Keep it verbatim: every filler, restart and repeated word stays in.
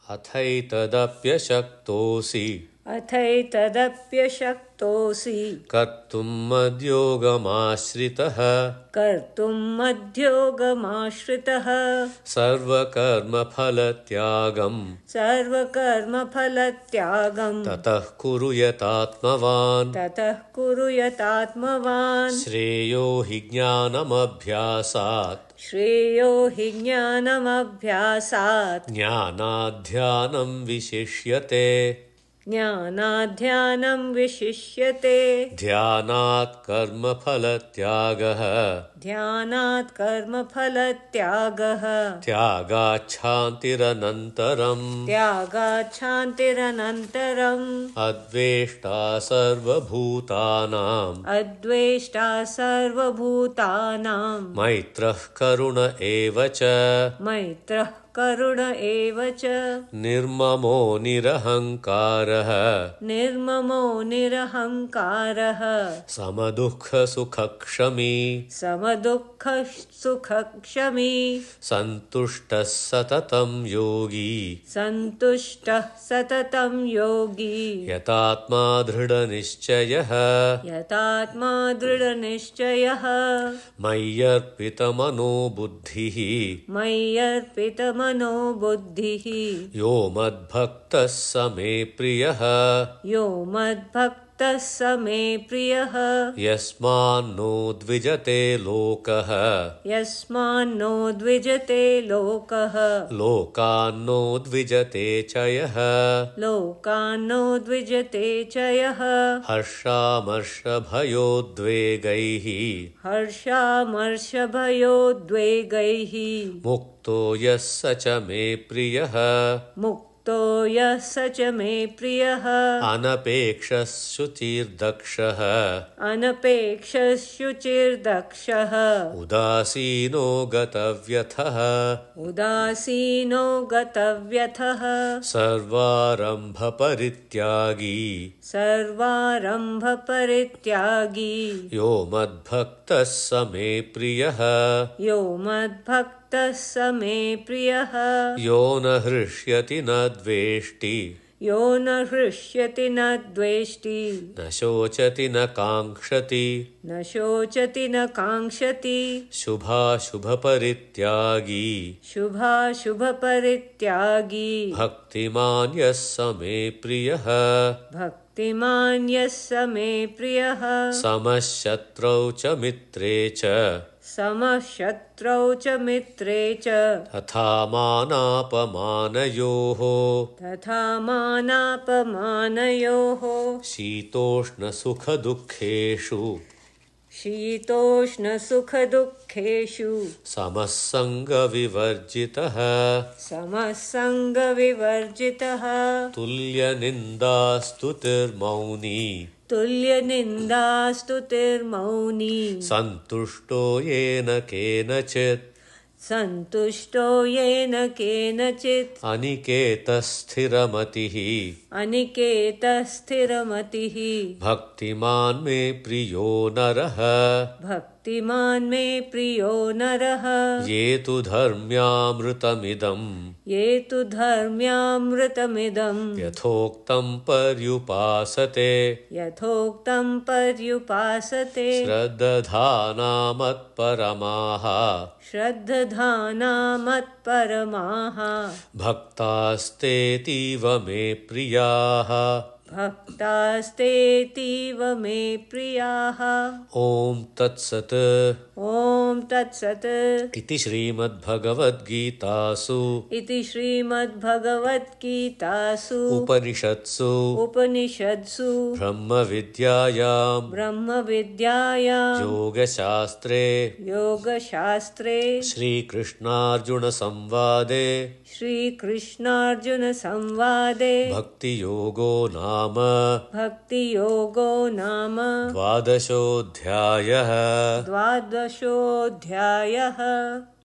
अथैतदप्यशक्तोऽसि अथैतदप्यशक्तोऽसि कर्तुं मद्योगमाश्रितः कर्तुं मद्योगमाश्रितः सर्वकर्मफलत्यागं सर्वकर्मफलत्यागं ततः कुरु यतात्मवान् ततः कुरु यतात्मवान् श्रेयो हि ज्ञानमभ्यासात् श्रेयो हि ज्ञानमभ्यासात् ज्ञानाध्यानं विशिष्यते ज्ञानाध्यानं विशिष्यते ध्यानात् कर्मफलत्यागः ध्यानात् कर्मफलत्यागः त्यागाच्छान्तिरनन्तरम् त्यागात् शान्तिरनन्तरम् अद्वेष्टा सर्वभूतानाम् अद्वेष्टा सर्वभूतानां मैत्रः करुण एव च मैत्रः करुण एव च निर्ममो निरहङ्कारः निर्ममो निरहङ्कारः समदुःखसुखक्षमी समदुःखसुखक्षमी सन्तुष्टः सततं योगी सन्तुष्टः सततं योगी यतात्मा दृढनिश्चयः यतात्मा दृढनिश्चयः मय्यर्पितमनो बुद्धिः मय्यर्पितमनो बुद्धिः यो मद्भक्तः स मे प्रियः यो मद्भक्तः स मे प्रियः यस्मान्नो द्विजते लोकः यस्मान्नो द्विजते लोकः लोकान्नो द्विजते च यः लोकान्नो द्विजते च यः हर्षामर्षभयोद्वेगैः हर्षामर्षभयोद्वेगैः मुक्तो यः स च मे प्रियः मुक्तो यः स च मे प्रियः अनपेक्षः शुचिर्दक्षः अनपेक्षः शुचिर्दक्षः उदासीनो गतव्यथः उदासीनो गतव्यथः सर्वारम्भपरित्यागी सर्वारम्भपरित्यागी यो मद्भक्तः स मे प्रियः यो मद्भक्तः स मे प्रियः यो न हृष्यति न द्वेष्टि यो न हृष्यति न द्वेष्टि न शोचति न काङ्क्षति न शोचति न काङ्क्षति शुभाशुभपरित्यागी शुभाशुभपरित्यागी भक्तिमान् यः स मे प्रियः भक्तिमान् यः स मे प्रियः समः शत्रौ च मित्रे च समः शत्रौ च मित्रे च तथा मानापमानयोः तथा मानापमानयोः शीतोष्णसुखदुःखेषु शीतोष्णसुखदुःखेषु समः सङ्गविवर्जितः समः सङ्गविवर्जितः तुल्यनिन्दास्तुतिर्मौनी तुल्यनिन्दास्तुतिर्मौनी सन्तुष्टो येन केनचित् सन्तुष्टो येन केनचित् अनिकेतस्थिरमतिः अनिकेतः स्थिरमतिः भक्तिमान् मे प्रियो नरः भक्तिमान् मे प्रियो नरः ये तु धर्म्यामृतमिदम् ये तु धर्म्यामृतमिदं यथोक्तं पर्युपासते यथोक्तं पर्युपासते श्रद्धाना मत्परमाः श्रद्धाना मत्परमाः भक्तास्तेतीव मे प्रियाः भक्तास्तेतीव मे प्रियाः ॐ तत्सत् ॐ तत्सत् इति श्रीमद्भगवद्गीतासु इति श्रीमद्भगवद्गीतासु उपनिषत्सु उपनिषत्सु ब्रह्मविद्यायां ब्रह्मविद्यायां योगशास्त्रे योगशास्त्रे श्रीकृष्णार्जुनसंवादे श्रीकृष्णार्जुनसंवादे भक्तियोगो नाम भक्तियोगो नाम द्वादशोऽध्यायः द्वादशोऽध्यायः।